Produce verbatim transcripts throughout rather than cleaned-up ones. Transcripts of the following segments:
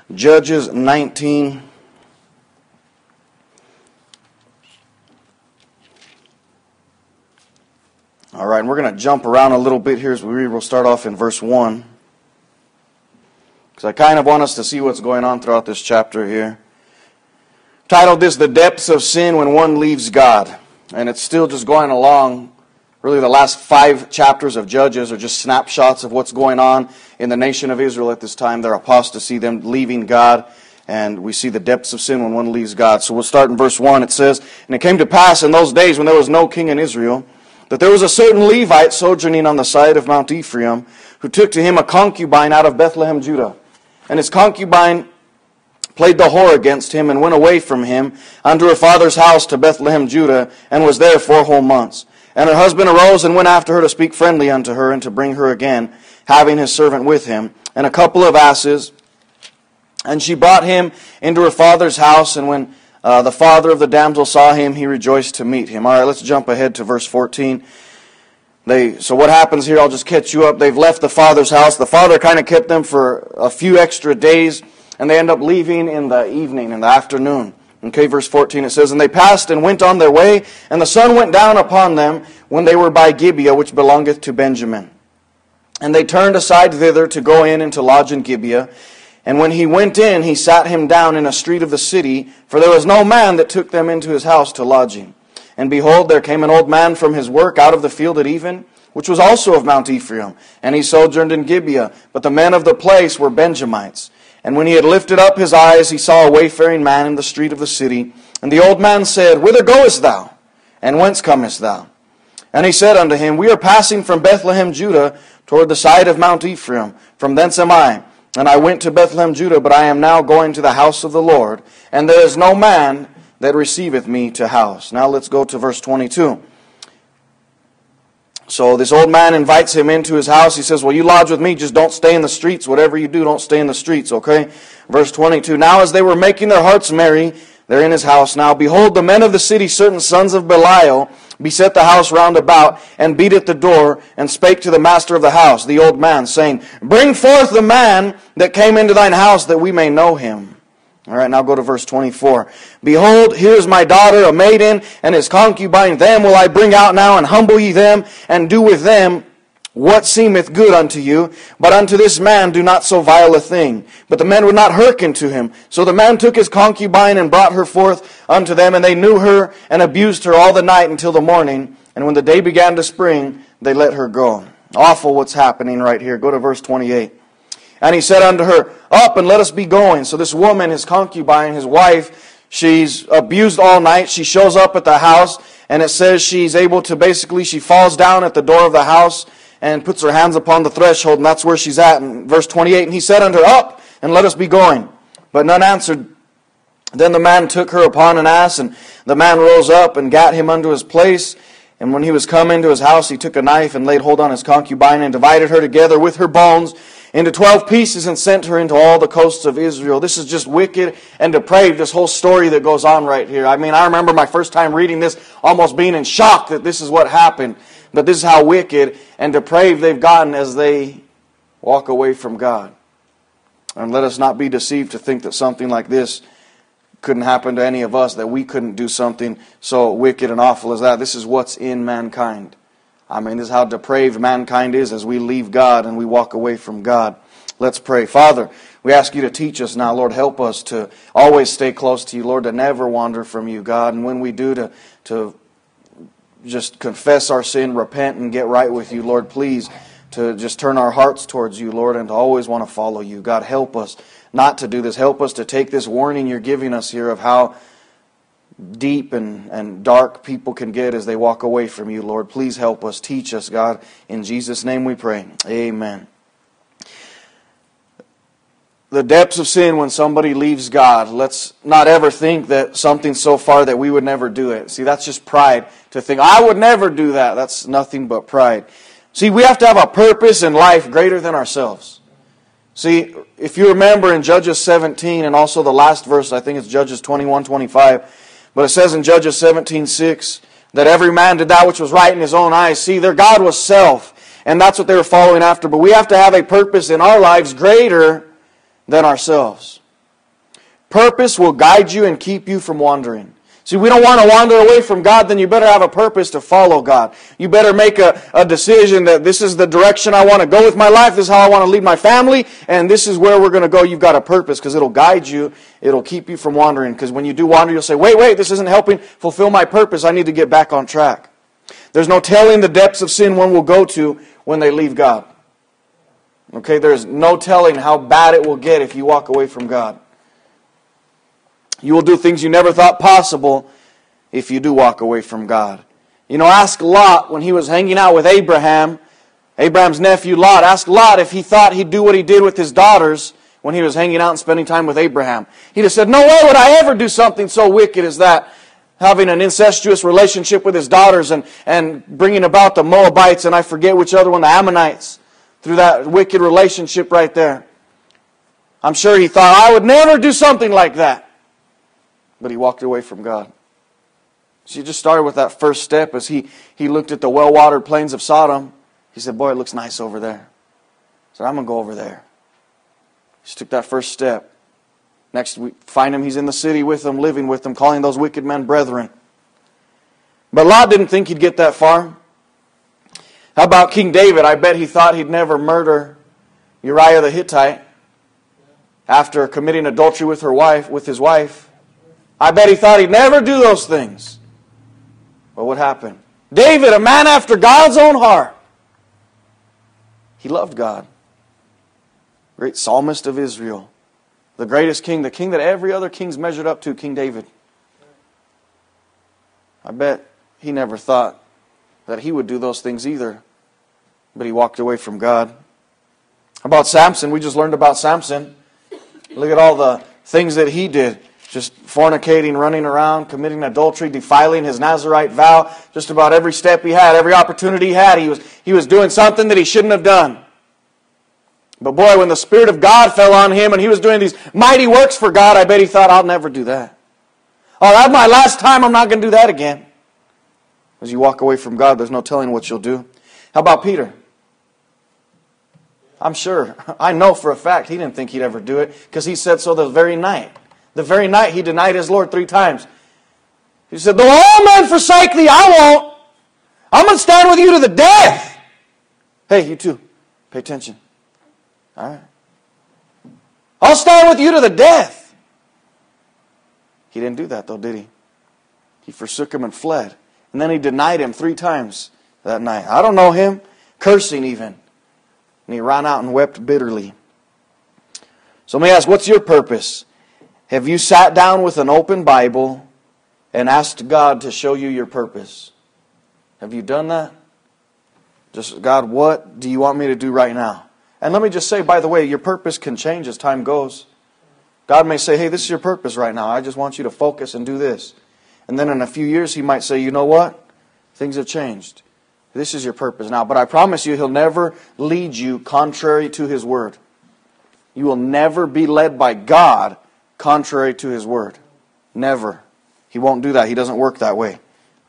Judges nineteen. All right, and we're going to jump around a little bit here as we read. We'll start off in verse one. Because I kind of want us to see what's going on throughout this chapter here. Titled this, The Depths of Sin When One Leaves God. And it's still just going along. Really the last five chapters of Judges are just snapshots of what's going on in the nation of Israel at this time. Their apostasy, them leaving God. And we see the depths of sin when one leaves God. So we'll start in verse one. It says, And it came to pass in those days when there was no king in Israel, that there was a certain Levite sojourning on the side of Mount Ephraim, who took to him a concubine out of Bethlehem, Judah. And his concubine played the whore against him, and went away from him unto her father's house to Bethlehem, Judah, and was there four whole months. And her husband arose and went after her to speak friendly unto her, and to bring her again, having his servant with him, and a couple of asses. And she brought him into her father's house, and when uh, the father of the damsel saw him, he rejoiced to meet him. All right, let's jump ahead to verse fourteen. They, so what happens here, I'll just catch you up. They've left the father's house. The father kind of kept them for a few extra days, and they end up leaving in the evening, in the afternoon. Okay, verse fourteen, it says, And they passed and went on their way, and the sun went down upon them when they were by Gibeah, which belongeth to Benjamin. And they turned aside thither to go in and to lodge in Gibeah. And when he went in, he sat him down in a street of the city, for there was no man that took them into his house to lodging. And behold, there came an old man from his work out of the field at even, which was also of Mount Ephraim, and he sojourned in Gibeah. But the men of the place were Benjamites. And when he had lifted up his eyes, he saw a wayfaring man in the street of the city. And the old man said, Whither goest thou? And whence comest thou? And he said unto him, We are passing from Bethlehem, Judah, toward the side of Mount Ephraim. From thence am I. And I went to Bethlehem, Judah, but I am now going to the house of the Lord. And there is no man that receiveth me to house. Now let's go to verse twenty-two. So this old man invites him into his house. He says, well, you lodge with me. Just don't stay in the streets. Whatever you do, don't stay in the streets, okay? Verse twenty-two, Now as they were making their hearts merry, they're in his house. Now behold, the men of the city, certain sons of Belial, beset the house round about, and beat at the door, and spake to the master of the house, the old man, saying, Bring forth the man that came into thine house, that we may know him. All right, now go to verse twenty-four. Behold, here is my daughter, a maiden, and his concubine. Them will I bring out now, and humble ye them, and do with them what seemeth good unto you. But unto this man do not so vile a thing. But the men would not hearken to him. So the man took his concubine, and brought her forth unto them, and they knew her, and abused her all the night until the morning. And when the day began to spring, they let her go. Awful what's happening right here. Go to verse twenty-eight. And he said unto her, Up, and let us be going. So this woman, his concubine, his wife, she's abused all night. She shows up at the house, and it says she's able to basically, she falls down at the door of the house and puts her hands upon the threshold, and that's where she's at. In verse twenty-eight, And he said unto her, Up, and let us be going. But none answered. Then the man took her upon an ass, and the man rose up and gat him unto his place. And when he was come into his house, he took a knife and laid hold on his concubine, and divided her together with her bones into twelve pieces, and sent her into all the coasts of Israel. This is just wicked and depraved, this whole story that goes on right here. I mean, I remember my first time reading this almost being in shock that this is what happened. But this is how wicked and depraved they've gotten as they walk away from God. And let us not be deceived to think that something like this couldn't happen to any of us, that we couldn't do something so wicked and awful as that. This is what's in mankind. I mean, this is how depraved mankind is as we leave God and we walk away from God. Let's pray. Father, we ask you to teach us now. Lord, help us to always stay close to you. Lord, to never wander from you, God. And when we do, to, to just confess our sin, repent, and get right with you. Lord, please, to just turn our hearts towards you, Lord, and to always want to follow you. God, help us not to do this. Help us to take this warning you're giving us here of how deep and, and dark people can get as they walk away from you, Lord. Please help us. Teach us, God. In Jesus' name we pray. Amen. The depths of sin when somebody leaves God. Let's not ever think that something's so far that we would never do it. See, that's just pride. To think, I would never do that. That's nothing but pride. See, we have to have a purpose in life greater than ourselves. See, if you remember in Judges seventeen, and also the last verse, I think it's Judges twenty-one, twenty-five, but it says in Judges seventeen, six, that every man did that which was right in his own eyes. See, their God was self, and that's what they were following after. But we have to have a purpose in our lives greater than ourselves. Purpose will guide you and keep you from wandering. See, we don't want to wander away from God, then you better have a purpose to follow God. You better make a, a decision that this is the direction I want to go with my life, this is how I want to lead my family, and this is where we're going to go. You've got a purpose, because it'll guide you, it'll keep you from wandering. Because when you do wander, you'll say, wait, wait, this isn't helping fulfill my purpose. I need to get back on track. There's no telling the depths of sin one will go to when they leave God. Okay, there's no telling how bad it will get if you walk away from God. You will do things you never thought possible if you do walk away from God. You know, ask Lot when he was hanging out with Abraham, Abraham's nephew Lot. Ask Lot if he thought he'd do what he did with his daughters when he was hanging out and spending time with Abraham. He'd have said, no way would I ever do something so wicked as that. Having an incestuous relationship with his daughters and, and bringing about the Moabites and I forget which other one, the Ammonites, through that wicked relationship right there. I'm sure he thought, I would never do something like that. But he walked away from God. So he just started with that first step as he, he looked at the well-watered plains of Sodom. He said, boy, it looks nice over there. He said, I'm going to go over there. He just took that first step. Next we find him, he's in the city with them, living with them, calling those wicked men brethren. But Lot didn't think he'd get that far. How about King David? I bet he thought he'd never murder Uriah the Hittite after committing adultery with her wife, with his wife. I bet he thought he'd never do those things. But what happened? David, a man after God's own heart. He loved God. Great psalmist of Israel. The greatest king, the king that every other king's measured up to, King David. I bet he never thought that he would do those things either. But he walked away from God. How about Samson? We just learned about Samson. Look at all the things that he did. Just fornicating, running around, committing adultery, defiling his Nazirite vow. Just about every step he had, every opportunity he had, he was, he was doing something that he shouldn't have done. But boy, when the Spirit of God fell on him and he was doing these mighty works for God, I bet he thought, I'll never do that. Oh, that's my last time, I'm not going to do that again. As you walk away from God, there's no telling what you'll do. How about Peter? I'm sure, I know for a fact, he didn't think he'd ever do it because he said so the very night. The very night he denied his Lord three times. He said, though all men forsake thee, I won't. I'm going to stand with you to the death. Hey, you too. Pay attention. All right. I'll stand with you to the death. He didn't do that though, did he? He forsook him and fled. And then he denied him three times that night. I don't know him. Cursing even. And he ran out and wept bitterly. So let me ask, what's your purpose? Have you sat down with an open Bible and asked God to show you your purpose? Have you done that? Just, God, what do you want me to do right now? And let me just say, by the way, your purpose can change as time goes. God may say, hey, this is your purpose right now. I just want you to focus and do this. And then in a few years, He might say, you know what? Things have changed. This is your purpose now. But I promise you, He'll never lead you contrary to His Word. You will never be led by God contrary to His Word. Never. He won't do that. He doesn't work that way.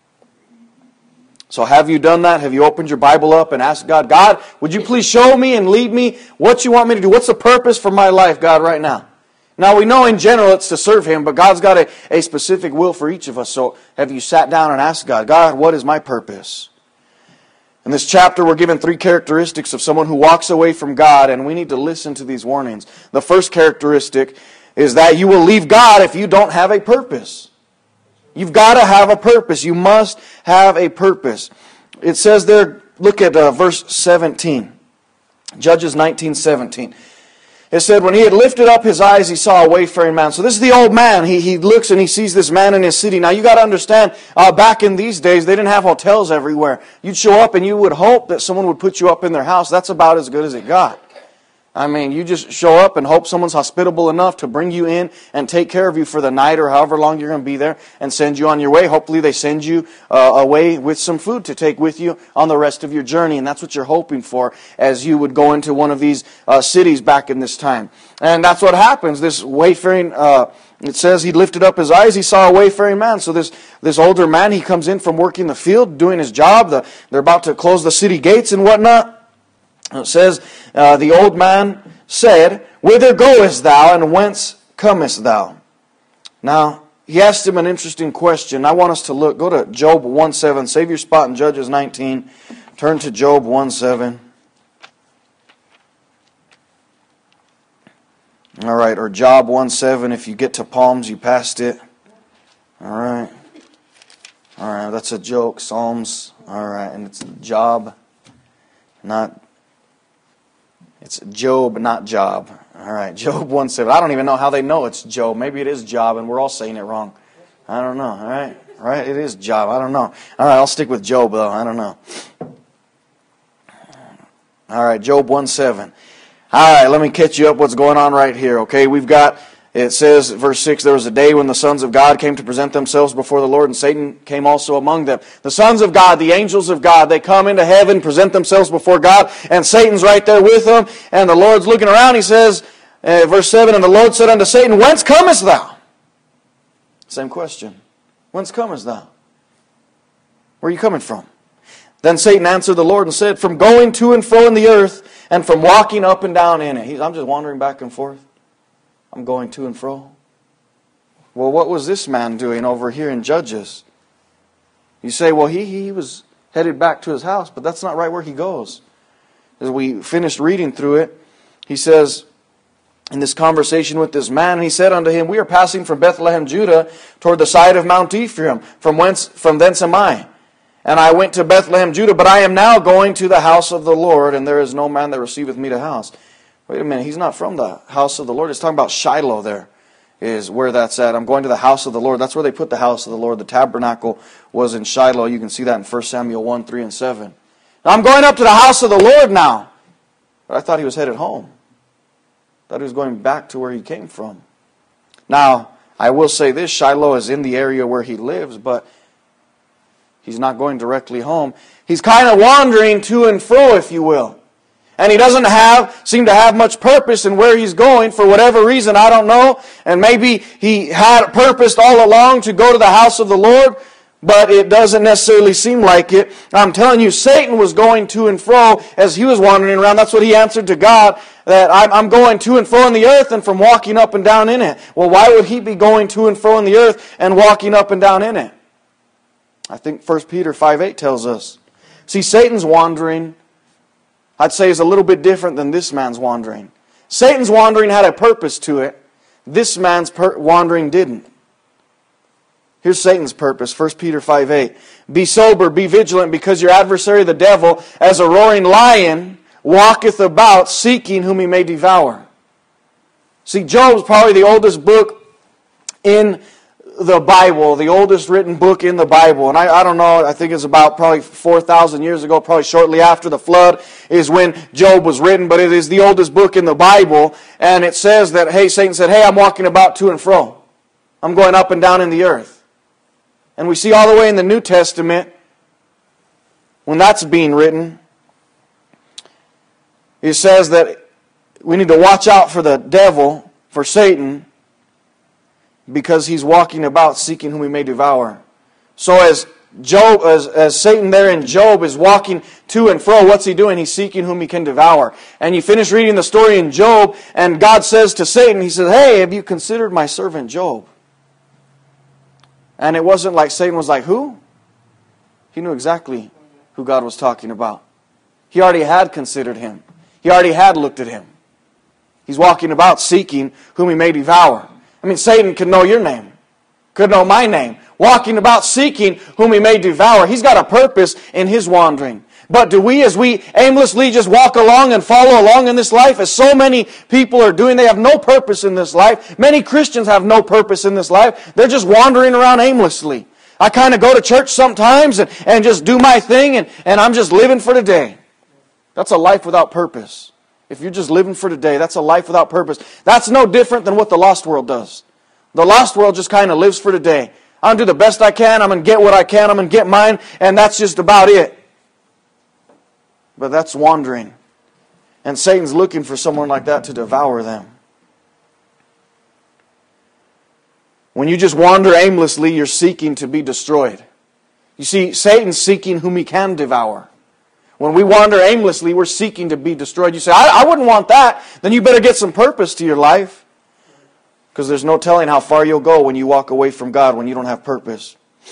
So have you done that? Have you opened your Bible up and asked God, God, would you please show me and lead me what you want me to do? What's the purpose for my life, God, right now? Now we know in general it's to serve Him, but God's got a, a specific will for each of us. So have you sat down and asked God, God, what is my purpose? In this chapter, we're given three characteristics of someone who walks away from God, and we need to listen to these warnings. The first characteristic is that you will leave God if you don't have a purpose. You've got to have a purpose. You must have a purpose. It says there, look at uh, verse seventeen. Judges nineteen seventeen. It said, when he had lifted up his eyes, he saw a wayfaring man. So this is the old man. He, he looks and he sees this man in his city. Now you got to understand, uh, back in these days, they didn't have hotels everywhere. You'd show up and you would hope that someone would put you up in their house. That's about as good as it got. I mean, you just show up and hope someone's hospitable enough to bring you in and take care of you for the night or however long you're going to be there and send you on your way. Hopefully they send you uh, away with some food to take with you on the rest of your journey. And that's what you're hoping for as you would go into one of these uh, cities back in this time. And that's what happens. This wayfaring, uh, it says he lifted up his eyes, he saw a wayfaring man. So this, this older man, he comes in from working the field, doing his job. The, they're about to close the city gates and whatnot. It says, uh, the old man said, whither goest thou, and whence comest thou? Now, he asked him an interesting question. I want us to look. Go to Job one seven. Save your spot in Judges nineteen. Turn to Job one seven. All right, or Job one seven. If you get to Psalms, you passed it. All right. All right, that's a joke. Psalms. All right, and it's Job, not... It's Job, not Job. All right, Job one seven. I don't even know how they know it's Job. Maybe it is Job, and we're all saying it wrong. I don't know. All right, right? It is Job. I don't know. All right, I'll stick with Job, though. I don't know. All right, Job one seven. All right, let me catch you up what's going on right here, okay? We've got, it says, verse six, there was a day when the sons of God came to present themselves before the Lord, and Satan came also among them. The sons of God, the angels of God, they come into heaven, present themselves before God, and Satan's right there with them, and the Lord's looking around. He says, uh, verse seven, and the Lord said unto Satan, Whence comest thou? Same question. Whence comest thou? Where are you coming from? Then Satan answered the Lord and said, From going to and fro in the earth, and from walking up and down in it. He's, I'm just wandering back and forth. I'm going to and fro. Well, what was this man doing over here in Judges? You say, well, he, he was headed back to his house, but that's not right where he goes. As we finished reading through it, he says, in this conversation with this man, he said unto him, We are passing from Bethlehem, Judah, toward the side of Mount Ephraim. From whence, from thence am I. And I went to Bethlehem, Judah, but I am now going to the house of the Lord, and there is no man that receiveth me to house. Wait a minute, he's not from the house of the Lord. It's talking about Shiloh there, is where that's at. I'm going to the house of the Lord. That's where they put the house of the Lord. The tabernacle was in Shiloh. You can see that in First Samuel one, three, and seven. Now, I'm going up to the house of the Lord now. But I thought he was headed home. I thought he was going back to where he came from. Now, I will say this, Shiloh is in the area where he lives, but he's not going directly home. He's kind of wandering to and fro, if you will. And he doesn't have, seem to have much purpose in where he's going for whatever reason, I don't know. And maybe he had purposed all along to go to the house of the Lord, but it doesn't necessarily seem like it. I'm telling you, Satan was going to and fro as he was wandering around. That's what he answered to God, that I'm going to and fro in the earth and from walking up and down in it. Well, why would he be going to and fro in the earth and walking up and down in it? I think First Peter five eight tells us. See, Satan's wandering, I'd say, is a little bit different than this man's wandering. Satan's wandering had a purpose to it. This man's per- wandering didn't. Here's Satan's purpose, First Peter five eight. Be sober, be vigilant, because your adversary the devil, as a roaring lion, walketh about, seeking whom he may devour. See, Job's probably the oldest book in the Bible, the oldest written book in the Bible. And I, I don't know, I think it's about probably four thousand years ago, probably shortly after the flood is when Job was written, but it is the oldest book in the Bible. And it says that, hey, Satan said, hey, I'm walking about to and fro. I'm going up and down in the earth. And we see all the way in the New Testament, when that's being written, it says that we need to watch out for the devil, for Satan, because he's walking about seeking whom he may devour. So as Job, as, as Satan there in Job is walking to and fro, what's he doing? He's seeking whom he can devour. And you finish reading the story in Job, and God says to Satan, He says, hey, have you considered my servant Job? And it wasn't like Satan was like, who? He knew exactly who God was talking about. He already had considered him. He already had looked at him. He's walking about seeking whom he may devour. I mean, Satan could know your name. Could know my name. Walking about seeking whom he may devour. He's got a purpose in his wandering. But do we, as we aimlessly just walk along and follow along in this life, as so many people are doing, they have no purpose in this life. Many Christians have no purpose in this life. They're just wandering around aimlessly. I kind of go to church sometimes and, and just do my thing, and, and I'm just living for today. That's a life without purpose. If you're just living for today, that's a life without purpose. That's no different than what the lost world does. The lost world just kind of lives for today. I'm going to do the best I can. I'm going to get what I can. I'm going to get mine. And that's just about it. But that's wandering. And Satan's looking for someone like that to devour them. When you just wander aimlessly, you're seeking to be destroyed. You see, Satan's seeking whom he can devour. When we wander aimlessly, we're seeking to be destroyed. You say, I, I wouldn't want that. Then you better get some purpose to your life. Because there's no telling how far you'll go when you walk away from God, when you don't have purpose.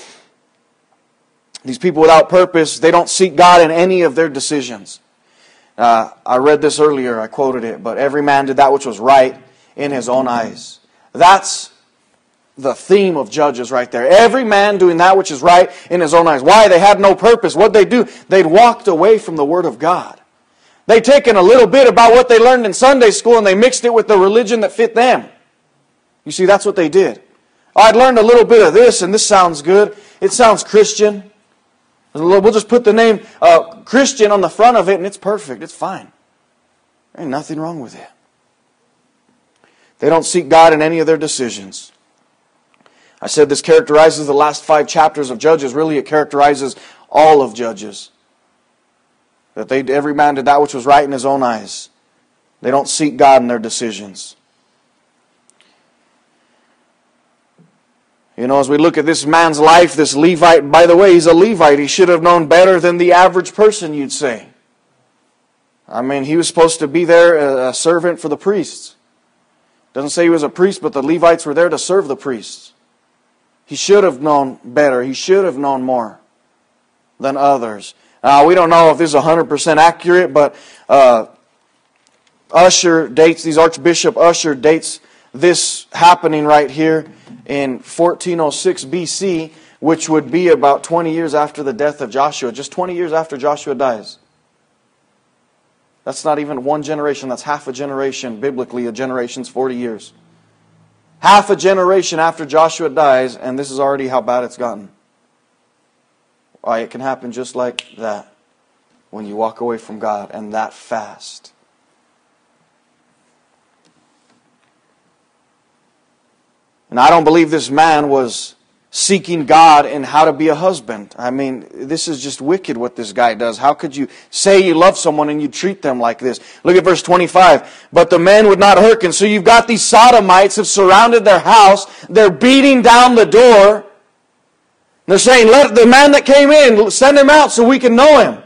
These people without purpose, they don't seek God in any of their decisions. Uh, I read this earlier, I quoted it, but every man did that which was right in his own eyes. That's the theme of Judges right there. Every man doing that which is right in his own eyes. Why? They had no purpose. What'd they do? They'd walked away from the Word of God. They'd taken a little bit about what they learned in Sunday school and they mixed it with the religion that fit them. You see, that's what they did. Oh, I'd learned a little bit of this and this sounds good. It sounds Christian. We'll just put the name uh, Christian on the front of it and it's perfect. It's fine. There ain't nothing wrong with it. They don't seek God in any of their decisions. I said this characterizes the last five chapters of Judges. Really, it characterizes all of Judges. That they, every man did that which was right in his own eyes. They don't seek God in their decisions. You know, as we look at this man's life, this Levite, by the way, he's a Levite. He should have known better than the average person, you'd say. I mean, he was supposed to be there, a servant for the priests. Doesn't say he was a priest, but the Levites were there to serve the priests. He should have known better. He should have known more than others. Now, we don't know if this is one hundred percent accurate, but uh, Usher dates, these Archbishop Usher dates this happening right here in fourteen oh six B C, which would be about twenty years after the death of Joshua. Just twenty years after Joshua dies. That's not even one generation. That's half a generation. Biblically, a generation's forty years. Half a generation after Joshua dies, and this is already how bad it's gotten. Why, it can happen just like that when you walk away from God, and that fast. And I don't believe this man was seeking God in how to be a husband. I mean, this is just wicked what this guy does. How could you say you love someone and you treat them like this? Look at verse twenty-five. But the men would not hearken. So you've got these sodomites have surrounded their house. They're beating down the door. They're saying, let the man that came in, send him out so we can know him.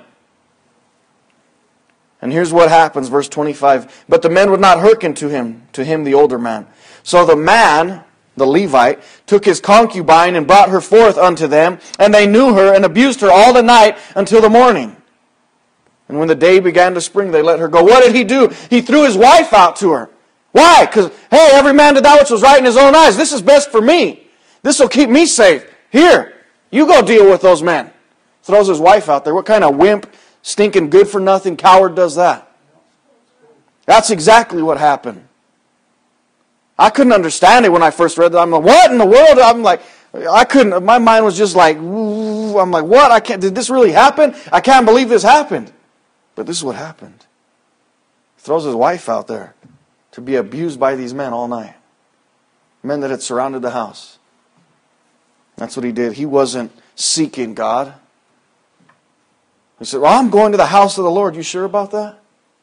And here's what happens, verse twenty-five. But the men would not hearken to him, to him the older man. So the man, the Levite, took his concubine and brought her forth unto them, and they knew her and abused her all the night until the morning. And when the day began to spring, they let her go. What did he do? He threw his wife out to her. Why? Because, hey, every man did that which was right in his own eyes. This is best for me. This will keep me safe. Here, you go deal with those men. Throws his wife out there. What kind of wimp, stinking good-for-nothing coward does that? That's exactly what happened. I couldn't understand it when I first read that. I'm like, what in the world? I'm like, I couldn't, my mind was just like, ooh, I'm like, what? I can't, did this really happen? I can't believe this happened. But this is what happened. He throws his wife out there to be abused by these men all night. Men that had surrounded the house. That's what he did. He wasn't seeking God. He said, well, I'm going to the house of the Lord. You sure about that?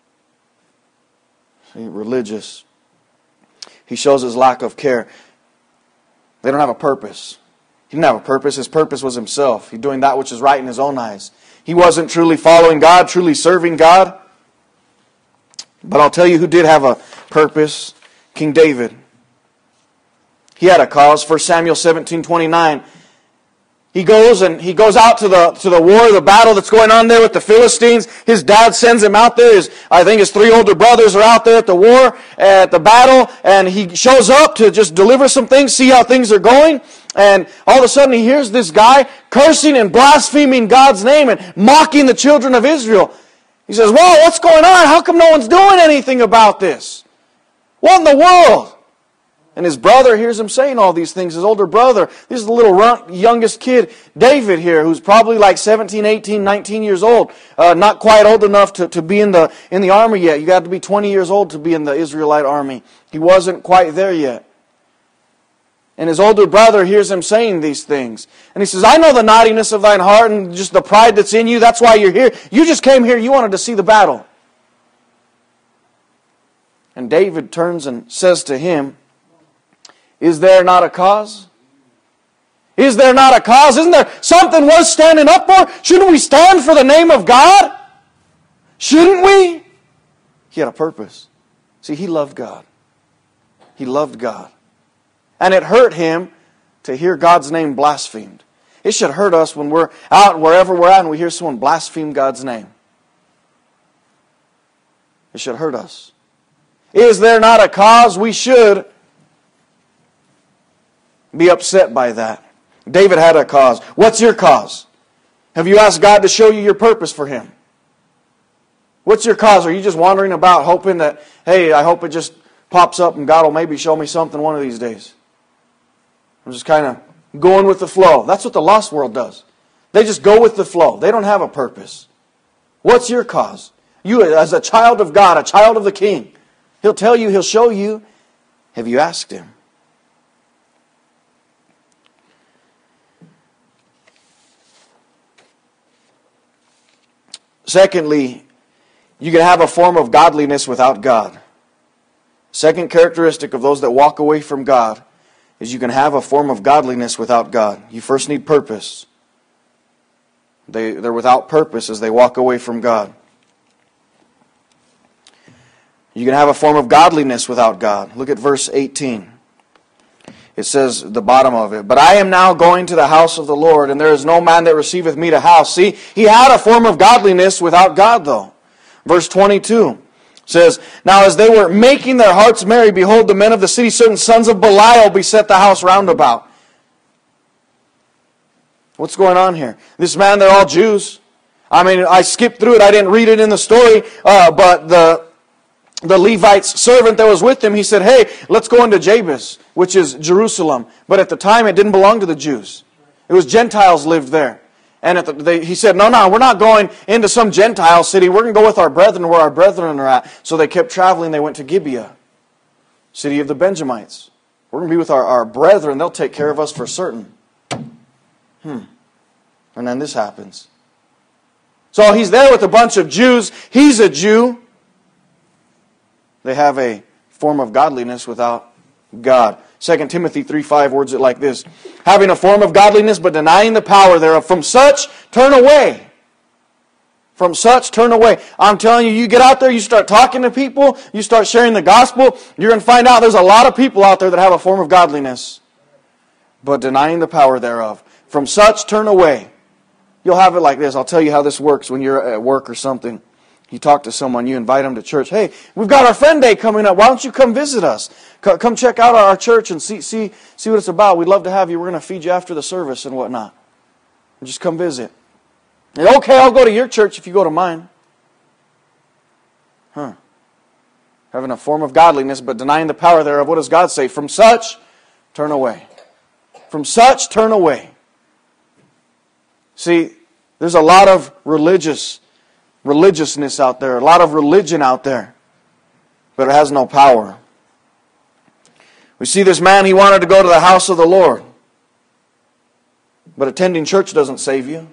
See, religious. He shows his lack of care. They don't have a purpose. He didn't have a purpose. His purpose was himself. He's doing that which is right in his own eyes. He wasn't truly following God, truly serving God. But I'll tell you who did have a purpose. King David. He had a cause. First Samuel seventeen twenty-nine. He goes and he goes out to the to the war, the battle that's going on there with the Philistines. His dad sends him out there. His, I think his three older brothers are out there at the war, at the battle, and he shows up to just deliver some things, see how things are going. And all of a sudden he hears this guy cursing and blaspheming God's name and mocking the children of Israel. He says, whoa, what's going on? How come no one's doing anything about this? What in the world? And his brother hears him saying all these things. His older brother, this is the little runt, youngest kid, David here, who's probably like seventeen, eighteen, nineteen years old. Uh, not quite old enough to, to be in the in the army yet. You got to be twenty years old to be in the Israelite army. He wasn't quite there yet. And his older brother hears him saying these things. And he says, I know the naughtiness of thine heart and just the pride that's in you. That's why you're here. You just came here. You wanted to see the battle. And David turns and says to him, is there not a cause? Is there not a cause? Isn't there something worth standing up for? Shouldn't we stand for the name of God? Shouldn't we? He had a purpose. See, he loved God. He loved God. And it hurt him to hear God's name blasphemed. It should hurt us when we're out wherever we're at and we hear someone blaspheme God's name. It should hurt us. Is there not a cause? We should be upset by that. David had a cause. What's your cause? Have you asked God to show you your purpose for Him? What's your cause? Are you just wandering about hoping that, hey, I hope it just pops up and God will maybe show me something one of these days? I'm just kind of going with the flow. That's what the lost world does. They just go with the flow. They don't have a purpose. What's your cause? You as a child of God, a child of the King, He'll tell you, He'll show you. Have you asked Him? Secondly, you can have a form of godliness without God. Second characteristic of those that walk away from God is you can have a form of godliness without God. You first need purpose. They, they're without purpose as they walk away from God. You can have a form of godliness without God. Look at verse eighteen. It says, the bottom of it, but I am now going to the house of the Lord, and there is no man that receiveth me to house. See, he had a form of godliness without God, though. Verse twenty-two says, now as they were making their hearts merry, behold, the men of the city, certain sons of Belial, beset the house round about. What's going on here? This man, they're all Jews. I mean, I skipped through it. I didn't read it in the story, uh, but the The Levite's servant that was with him, he said, hey, let's go into Jabez, which is Jerusalem. But at the time, it didn't belong to the Jews. It was Gentiles lived there. And at the, they, he said, no, no, we're not going into some Gentile city. We're going to go with our brethren where our brethren are at. So they kept traveling. They went to Gibeah, city of the Benjamites. We're going to be with our, our brethren. They'll take care of us for certain. Hmm. And then this happens. So he's there with a bunch of Jews. He's a Jew. They have a form of godliness without God. Second Timothy three five words it like this. Having a form of godliness but denying the power thereof. From such, turn away. From such, turn away. I'm telling you, you get out there, you start talking to people, you start sharing the gospel, you're going to find out there's a lot of people out there that have a form of godliness but denying the power thereof. From such, turn away. You'll have it like this. I'll tell you how this works when you're at work or something. You talk to someone, you invite them to church. Hey, we've got our friend day coming up. Why don't you come visit us? Come check out our church and see see see what it's about. We'd love to have you. We're going to feed you after the service and whatnot. And just come visit. And okay, I'll go to your church if you go to mine. Huh. Having a form of godliness but denying the power thereof. What does God say? From such, turn away. From such, turn away. See, there's a lot of religious religiousness out there, a lot of religion out there, but it has no power. We see this man, he wanted to go to the house of the Lord. But attending church doesn't save you.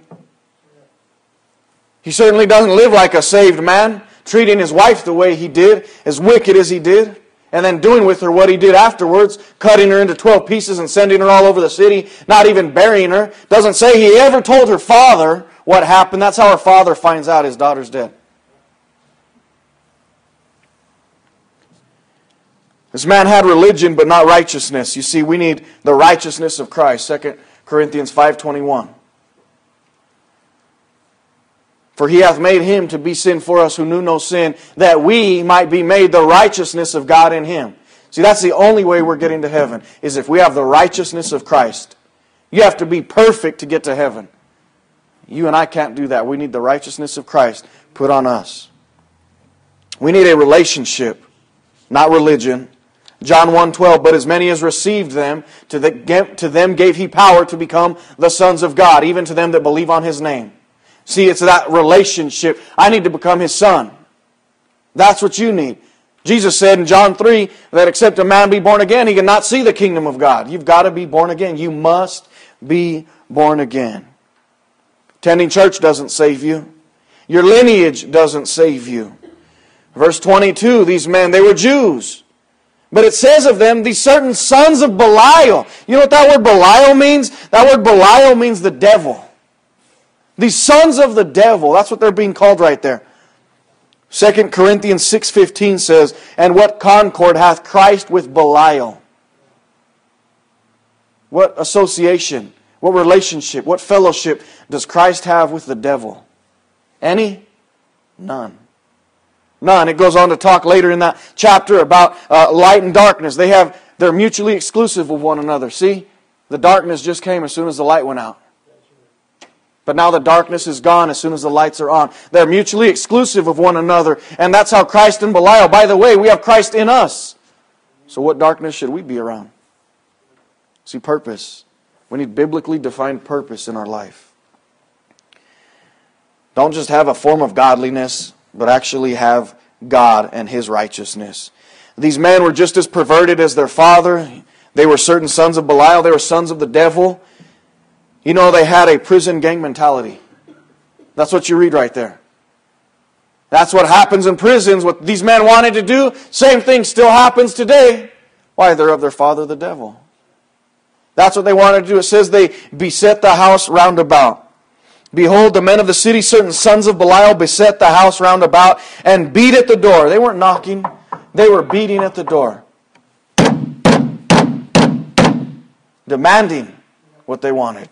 He certainly doesn't live like a saved man, treating his wife the way he did, as wicked as he did, and then doing with her what he did afterwards, cutting her into twelve pieces and sending her all over the city, not even burying her. Doesn't say he ever told her father what happened. That's how her father finds out his daughter's dead. This man had religion but not righteousness. You see, we need the righteousness of Christ. Second Corinthians five twenty-one. For he hath made him to be sin for us who knew no sin, that we might be made the righteousness of God in him. See, that's the only way we're getting to heaven, is if we have the righteousness of Christ. You have to be perfect to get to heaven. You and I can't do that. We need the righteousness of Christ put on us. We need a relationship, not religion. John one twelve, but as many as received them, to, the, to them gave he power to become the sons of God, even to them that believe on his name. See, it's that relationship. I need to become his son. That's what you need. Jesus said in John three that except a man be born again, he cannot see the kingdom of God. You've got to be born again. You must be born again. Attending church doesn't save you. Your lineage doesn't save you. Verse twenty-two, these men, they were Jews. But it says of them, these certain sons of Belial. You know what that word Belial means? That word Belial means the devil. These sons of the devil, that's what they're being called right there. Second Corinthians six fifteen says, and what concord hath Christ with Belial? what association, what relationship, what fellowship does Christ have with the devil? Any? None. None. It goes on to talk later in that chapter about uh, light and darkness. They have, they're mutually exclusive of one another. See? The darkness just came as soon as the light went out. But now the darkness is gone as soon as the lights are on. They're mutually exclusive of one another. And that's how Christ and Belial, by the way, we have Christ in us. So what darkness should we be around? See, purpose. We need biblically defined purpose in our life. Don't just have a form of godliness, but actually have God and His righteousness. These men were just as perverted as their father. They were certain sons of Belial. They were sons of the devil. You know, they had a prison gang mentality. That's what you read right there. That's what happens in prisons. What these men wanted to do, same thing still happens today. Why? They're of their father, the devil. That's what they wanted to do. It says they beset the house round about. Behold, the men of the city, certain sons of Belial, beset the house round about and beat at the door. They weren't knocking. They were beating at the door. Demanding what they wanted.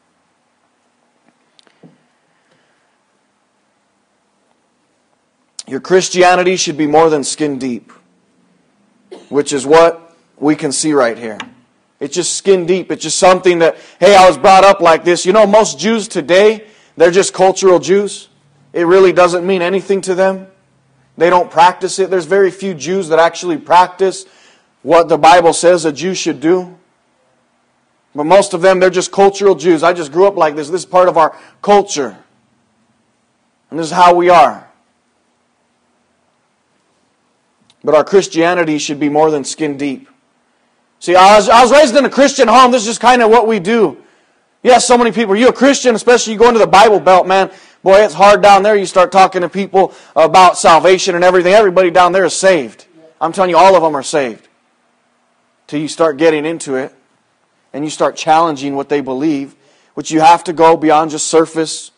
Your Christianity should be more than skin deep, which is what we can see right here. It's just skin deep. It's just something that, hey, I was brought up like this. You know, most Jews today, they're just cultural Jews. It really doesn't mean anything to them. They don't practice it. There's very few Jews that actually practice what the Bible says a Jew should do. But most of them, they're just cultural Jews. I just grew up like this. This is part of our culture. And this is how we are. But our Christianity should be more than skin deep. See, I was, I was raised in a Christian home. This is just kind of what we do. Yes, so many people. Are you a Christian? Especially you go into the Bible Belt, man. Boy, it's hard down there. You start talking to people about salvation and everything. Everybody down there is saved. I'm telling you, all of them are saved. Till you start getting into it. And you start challenging what they believe. Which you have to go beyond just surface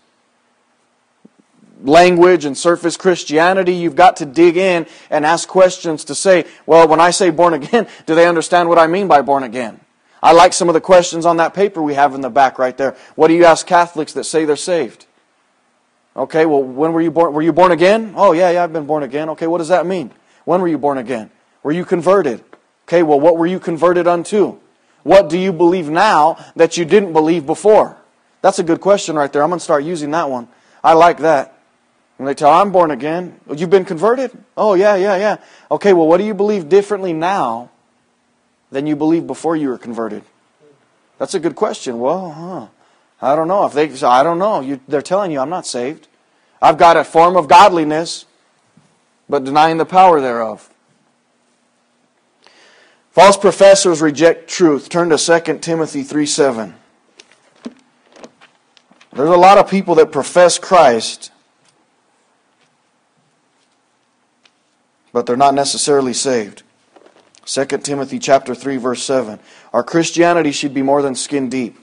language and surface Christianity. You've got to dig in and ask questions to say, well, when I say born again, do they understand what I mean by born again? I like some of the questions on that paper we have in the back right there. What do you ask Catholics that say they're saved? Okay, well, when were you born? Were you born again? Oh, yeah, yeah, I've been born again. Okay, what does that mean? When were you born again? Were you converted? Okay, well, what were you converted unto? What do you believe now that you didn't believe before? That's a good question right there. I'm going to start using that one. I like that. When they tell, I'm born again. You've been converted? Oh, yeah, yeah, yeah. Okay, well, what do you believe differently now than you believed before you were converted? That's a good question. Well, huh, I don't know. If they, I don't know. You, they're telling you I'm not saved. I've got a form of godliness, but denying the power thereof. False professors reject truth. Turn to Second Timothy three seven. There's a lot of people that profess Christ, but they're not necessarily saved. Second Timothy chapter three, verse seven. Our Christianity should be more than skin deep.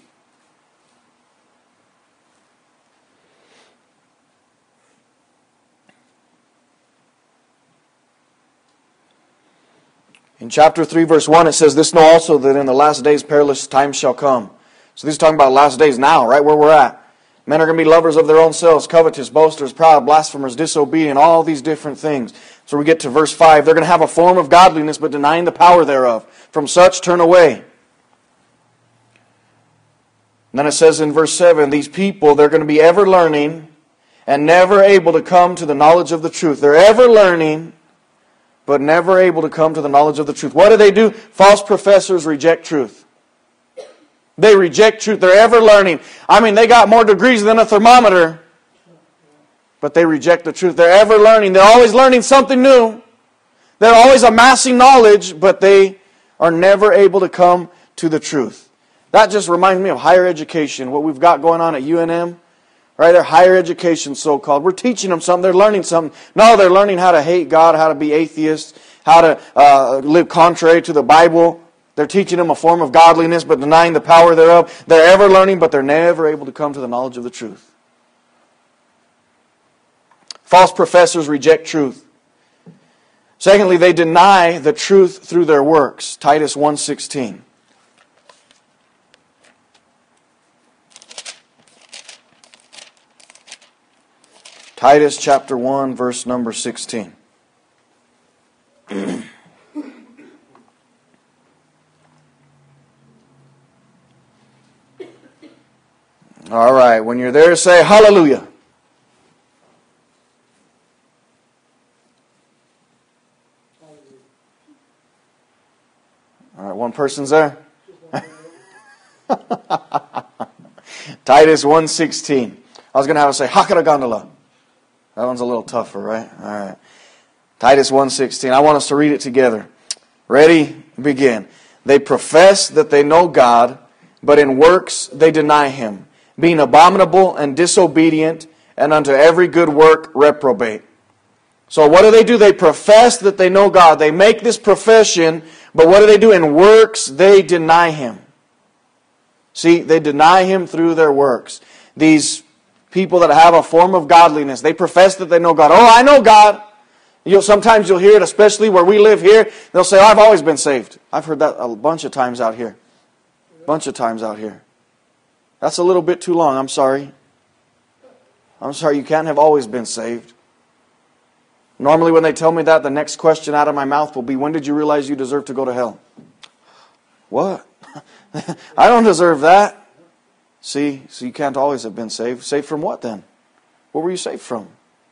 In chapter three, verse one, it says, this know also that in the last days perilous times shall come. So this is talking about last days now, right where we're at. Men are going to be lovers of their own selves, covetous, boasters, proud, blasphemers, disobedient, all these different things. So we get to verse five. They're going to have a form of godliness, but denying the power thereof. From such turn away. And then it says in verse seven, these people, they're going to be ever learning and never able to come to the knowledge of the truth. They're ever learning, but never able to come to the knowledge of the truth. What do they do? False professors reject truth. They reject truth. They're ever learning. I mean, they got more degrees than a thermometer, but they reject the truth. They're ever learning. They're always learning something new. They're always amassing knowledge, but they are never able to come to the truth. That just reminds me of higher education, what we've got going on at U N M. Right? They're higher education, so-called. We're teaching them something. They're learning something. No, they're learning how to hate God, how to be atheists, how to uh, live contrary to the Bible. They're teaching them a form of godliness, but denying the power thereof. They're ever learning, but they're never able to come to the knowledge of the truth. False professors reject truth. Secondly, they deny the truth through their works. Titus one sixteen. Titus chapter one, verse number sixteen. All right, when you're there, say hallelujah. All right, one person's there. Titus one sixteen. I was going to have to say Hakara Gondola. That one's a little tougher, right? All right. Titus one sixteen. I want us to read it together. Ready? Begin. They profess that they know God, but in works they deny Him, being abominable and disobedient, and unto every good work reprobate. So what do they do? They profess that they know God. They make this profession, but what do they do? In works they deny Him. See, they deny Him through their works. These people that have a form of godliness, they profess that they know God. Oh, I know God. You'll, sometimes you'll hear it, especially where we live here. They'll say, oh, I've always been saved. I've heard that a bunch of times out here. A bunch of times out here. That's a little bit too long. I'm sorry. I'm sorry. You can't have always been saved. Normally when they tell me that, the next question out of my mouth will be, when did you realize you deserve to go to hell? What? I don't deserve that. See, so you can't always have been saved. Saved from what then? What were you saved from?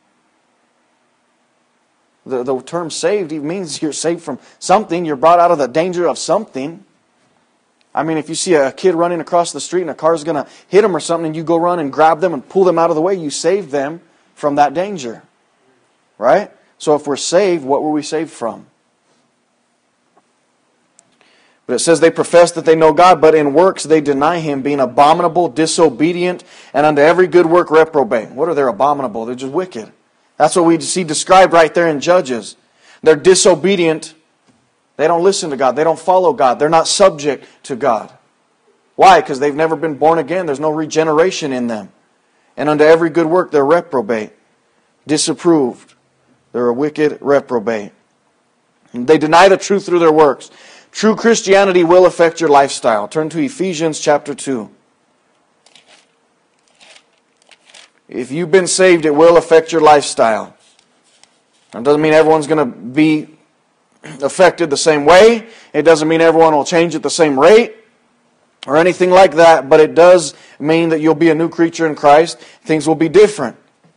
The, the term saved even means you're saved from something. You're brought out of the danger of something. I mean, if you see a kid running across the street and a car's going to hit them or something, and you go run and grab them and pull them out of the way, you saved them from that danger. Right? So if we're saved, what were we saved from? But it says they profess that they know God, but in works they deny Him, being abominable, disobedient, and unto every good work reprobate. What are they abominable? They're just wicked. That's what we see described right there in Judges. They're disobedient. They don't listen to God. They don't follow God. They're not subject to God. Why? Because they've never been born again. There's no regeneration in them. And unto every good work they're reprobate. Disapproved. They're a wicked reprobate. And they deny the truth through their works. True Christianity will affect your lifestyle. Turn to Ephesians chapter two. If you've been saved, it will affect your lifestyle. That doesn't mean everyone's going to be affected the same way. It doesn't mean everyone will change at the same rate or anything like that, but it does mean that you'll be a new creature in Christ. Things will be different.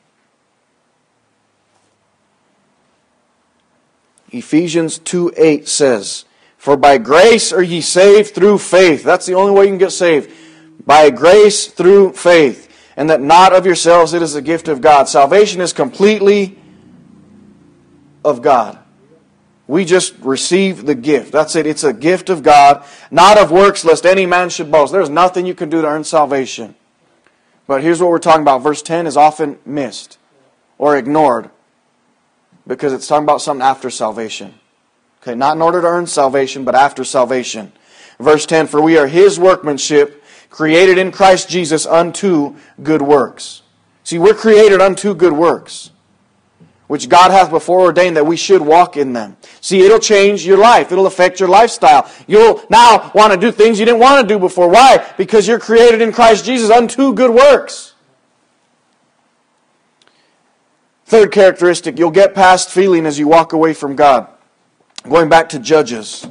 Ephesians two eight says, for by grace are ye saved through faith. That's the only way you can get saved. By grace through faith. And that not of yourselves, it is a gift of God. Salvation is completely of God. We just receive the gift. That's it. It's a gift of God. Not of works, lest any man should boast. There's nothing you can do to earn salvation. But here's what we're talking about. Verse ten is often missed or ignored, because it's talking about something after salvation. Okay, not in order to earn salvation, but after salvation. Verse ten, for we are His workmanship, created in Christ Jesus unto good works. See, we're created unto good works, which God hath before ordained that we should walk in them. See, it'll change your life. It'll affect your lifestyle. You'll now want to do things you didn't want to do before. Why? Because you're created in Christ Jesus unto good works. Third characteristic, you'll get past feeling as you walk away from God. Going back to Judges.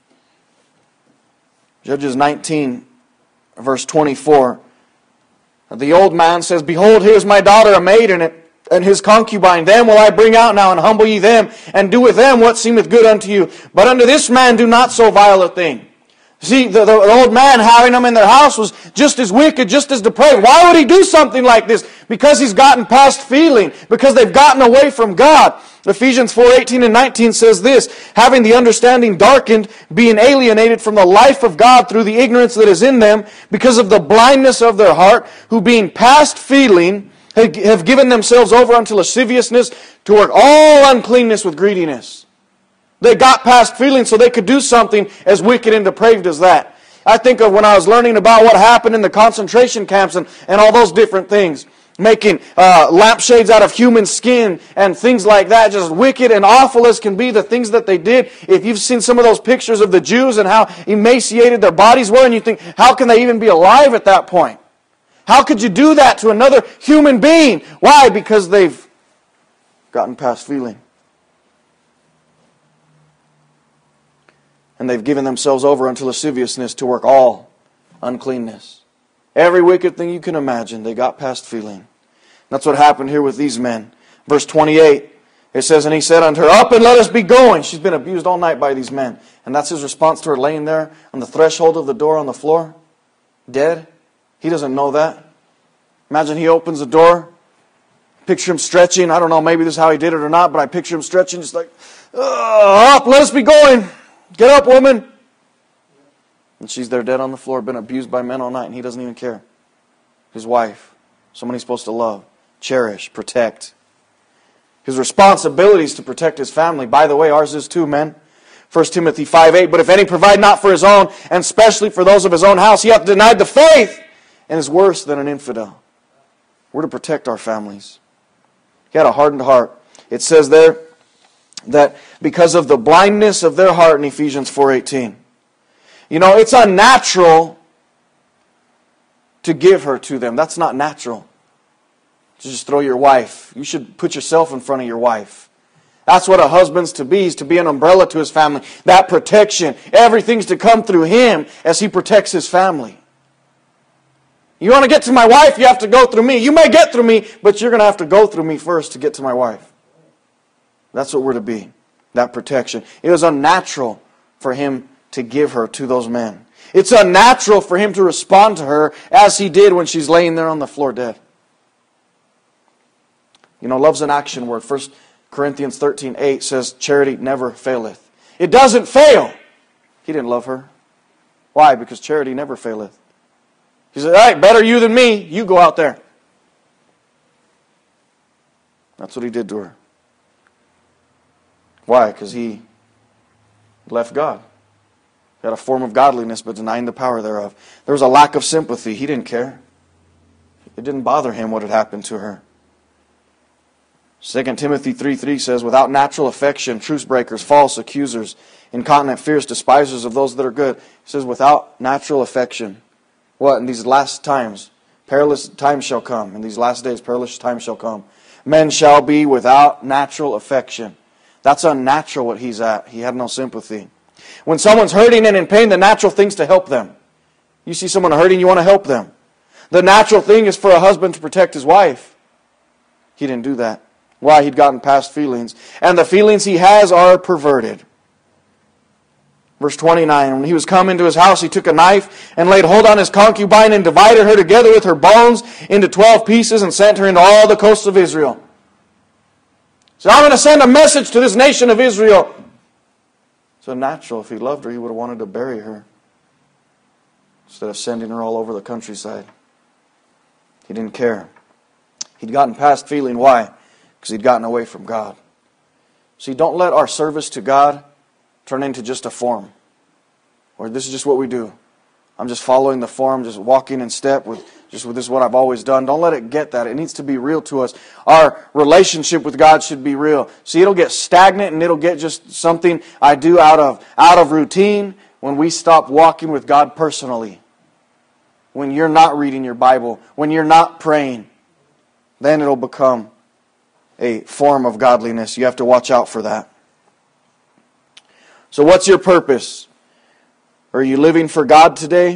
Judges nineteen, verse twenty-four. The old man says, behold, here is my daughter, a maiden, and his concubine. Them will I bring out now, and humble ye them, and do with them what seemeth good unto you. But unto this man do not so vile a thing. See, the, the old man having them in their house was just as wicked, just as depraved. Why would he do something like this? Because he's gotten past feeling. Because they've gotten away from God. Ephesians four eighteen and nineteen says this, having the understanding darkened, being alienated from the life of God through the ignorance that is in them, because of the blindness of their heart, who being past feeling, have given themselves over unto lasciviousness, to work all uncleanness with greediness. They got past feeling so they could do something as wicked and depraved as that. I think of when I was learning about what happened in the concentration camps and, and all those different things. Making uh, lampshades out of human skin and things like that. Just wicked and awful as can be, the things that they did. If you've seen some of those pictures of the Jews and how emaciated their bodies were, and you think, how can they even be alive at that point? How could you do that to another human being? Why? Because they've gotten past feeling. And they've given themselves over unto lasciviousness to work all uncleanness. Every wicked thing you can imagine, they got past feeling. That's what happened here with these men. Verse twenty-eight, it says, and he said unto her, up and let us be going. She's been abused all night by these men. And that's his response to her laying there on the threshold of the door on the floor, dead. He doesn't know that. Imagine he opens the door. Picture him stretching. I don't know, maybe this is how he did it or not, but I picture him stretching just like, up, let us be going. Get up, woman. And she's there dead on the floor, been abused by men all night, and he doesn't even care. His wife, someone he's supposed to love, cherish, protect. His responsibility is to protect his family. By the way, ours is too, men. First Timothy five eight, but if any provide not for his own, and especially for those of his own house, he hath denied the faith, and is worse than an infidel. We're to protect our families. He had a hardened heart. It says there that because of the blindness of their heart in Ephesians four eighteen. You know, it's unnatural to give her to them. That's not natural. To just throw your wife. You should put yourself in front of your wife. That's what a husband's to be, is to be an umbrella to his family. That protection. Everything's to come through him as he protects his family. You want to get to my wife, you have to go through me. You may get through me, but you're going to have to go through me first to get to my wife. That's what we're to be. That protection. It was unnatural for him to give her to those men. It's unnatural for him to respond to her as he did when she's laying there on the floor dead. You know, love's an action word. First Corinthians thirteen eight says, charity never faileth. It doesn't fail. He didn't love her. Why? Because charity never faileth. He said, all right, better you than me. You go out there. That's what he did to her. Why? Because he left God. He had a form of godliness, but denying the power thereof. There was a lack of sympathy. He didn't care. It didn't bother him what had happened to her. Second Timothy three three says, without natural affection, truce breakers, false accusers, incontinent, fierce, despisers of those that are good. He says, without natural affection. What? In these last times, perilous times shall come. In these last days, perilous times shall come. Men shall be without natural affection. That's unnatural what he's at. He had no sympathy. When someone's hurting and in pain, the natural thing's to help them. You see someone hurting, you want to help them. The natural thing is for a husband to protect his wife. He didn't do that. Why? He'd gotten past feelings. And the feelings he has are perverted. Verse twenty-nine, when he was come into his house, he took a knife and laid hold on his concubine and divided her together with her bones into twelve pieces and sent her into all the coasts of Israel. So I'm going to send a message to this nation of Israel. So natural, if he loved her, he would have wanted to bury her instead of sending her all over the countryside. He didn't care. He'd gotten past feeling. Why? Because he'd gotten away from God. See, don't let our service to God turn into just a form. Or this is just what we do. I'm just following the form, just walking in step with just with this is what I've always done. Don't let it get that. It needs to be real to us. Our relationship with God should be real. See, it'll get stagnant and it'll get just something I do out of out of routine when we stop walking with God personally. When you're not reading your Bible, when you're not praying, then it'll become a form of godliness. You have to watch out for that. So what's your purpose? Are you living for God today?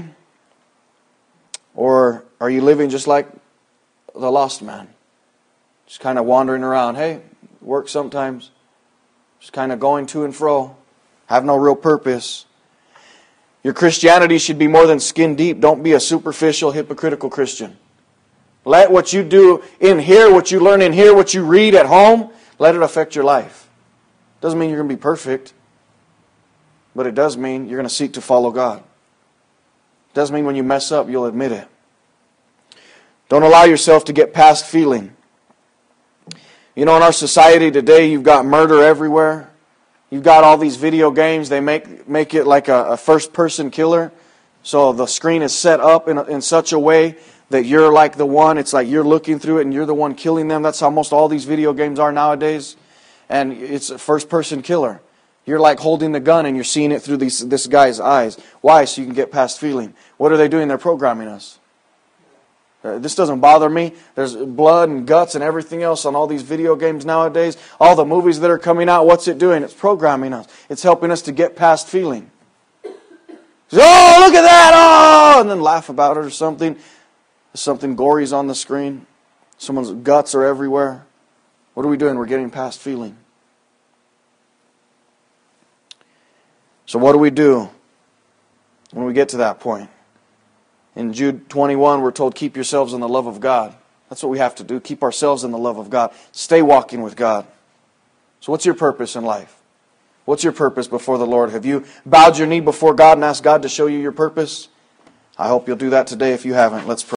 Or are you living just like the lost man? Just kind of wandering around. Hey, work sometimes. Just kind of going to and fro. Have no real purpose. Your Christianity should be more than skin deep. Don't be a superficial, hypocritical Christian. Let what you do in here, what you learn in here, what you read at home, let it affect your life. Doesn't mean you're going to be perfect. But it does mean you're going to seek to follow God. It does mean when you mess up, you'll admit it. Don't allow yourself to get past feeling. You know, in our society today, you've got murder everywhere. You've got all these video games. They make make it like a, a first-person killer. So the screen is set up in, a, in such a way that you're like the one. It's like you're looking through it and you're the one killing them. That's how most all these video games are nowadays. And it's a first-person killer. You're like holding the gun and you're seeing it through these, this guy's eyes. Why? So you can get past feeling. What are they doing? They're programming us. Uh, this doesn't bother me. There's blood and guts and everything else on all these video games nowadays. All the movies that are coming out, what's it doing? It's programming us. It's helping us to get past feeling. Oh, look at that! Oh! And then laugh about it or something. Something gory's on the screen. Someone's guts are everywhere. What are we doing? We're getting past feeling. So what do we do when we get to that point? In Jude twenty-one, we're told, keep yourselves in the love of God. That's what we have to do. Keep ourselves in the love of God. Stay walking with God. So what's your purpose in life? What's your purpose before the Lord? Have you bowed your knee before God and asked God to show you your purpose? I hope you'll do that today if you haven't. Let's pray.